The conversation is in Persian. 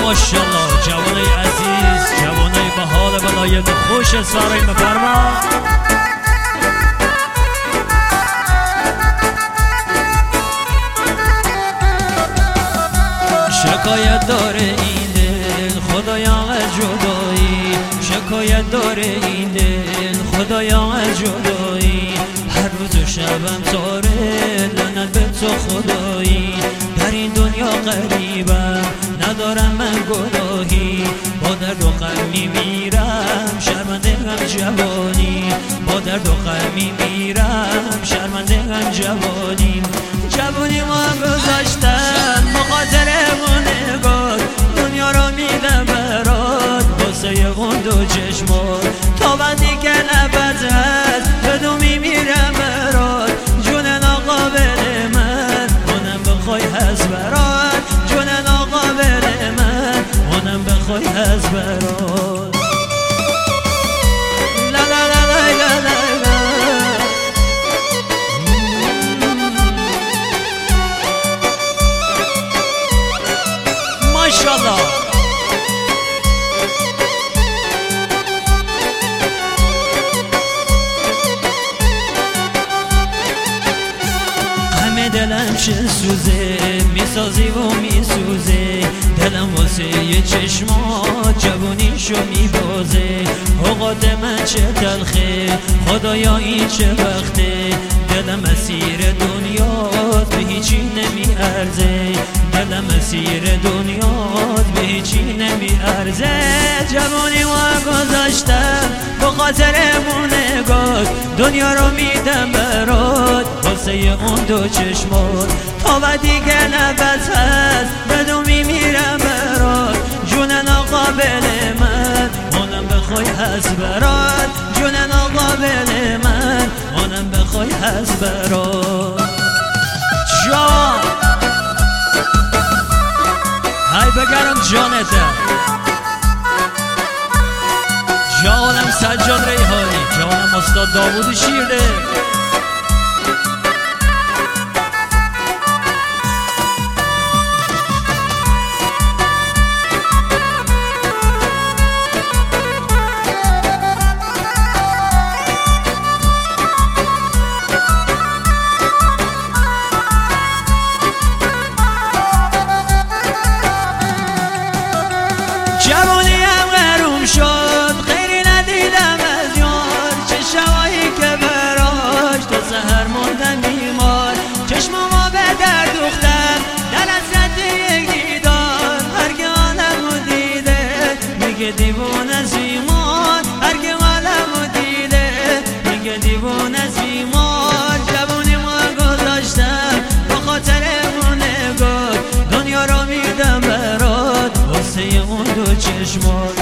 ماشاءالله جوانای عزیز، جوانای به حال ولایت خوش سارای مفرما. شکایت داره این دل خدایا از جدایی، شکایت داره این دل خدایا از جدایی. هر روز و شبم تاره لعنت به تو خدایی. در این دنیا غریبم ندارم من گناهی، با درد و غم میمیرم شرمنده هم جوانی. با درد و غم میمیرم شرمنده هم جوانی. جوانی ما گذاشتم بخاطر اون نگاه، دنیا رو میدم برات واسه اون دو چشمات. تا وقتی که نفس هست بدو میمیرم برات، جون ناقابل من اونم بخوای هست برات، جون ناقابل من اونم بخوای هست برات. لا لا لا لا لا لا ماشاءالله. دلم چه سوزه میسازی و میسوزه، دلم واسه یه چشمات جوونیشو میبازه. اوقات من چه تلخه خدایا این چه وقته، دلم اسیر دنیات به هیچی نمیارزه، دلم اسیر دنیات به هیچی نمیارزه. جوانی ما گذاشتم بخاطر اون نگاه، دنیا رو میدم برات واسه اون دو چشمات. تا وقتی که نفس هست بدو میمیرم برات، جون ناقابل من اونم بخوای هست برات، جون ناقابل من اونم بخوای هست برات. جان های بگرم جانته، جانم سجاد ریحانی، جانم استاد داوود شیرده. جوانیم غروم شد خیلی ندیدم از یار، چه شبایی که براش تا سحر موندم بیمار. چشمامو به در دوختم در حسرت یک دیدار، هر که عالمو دیده میگه دیوونه از ایمان، هر که عالمو دیده میگه دیوونه از ایمان. جوانیمو گذاشتم بخاطر اون نگاه، دنیا رو میدم برات واسه اون دو چشمات.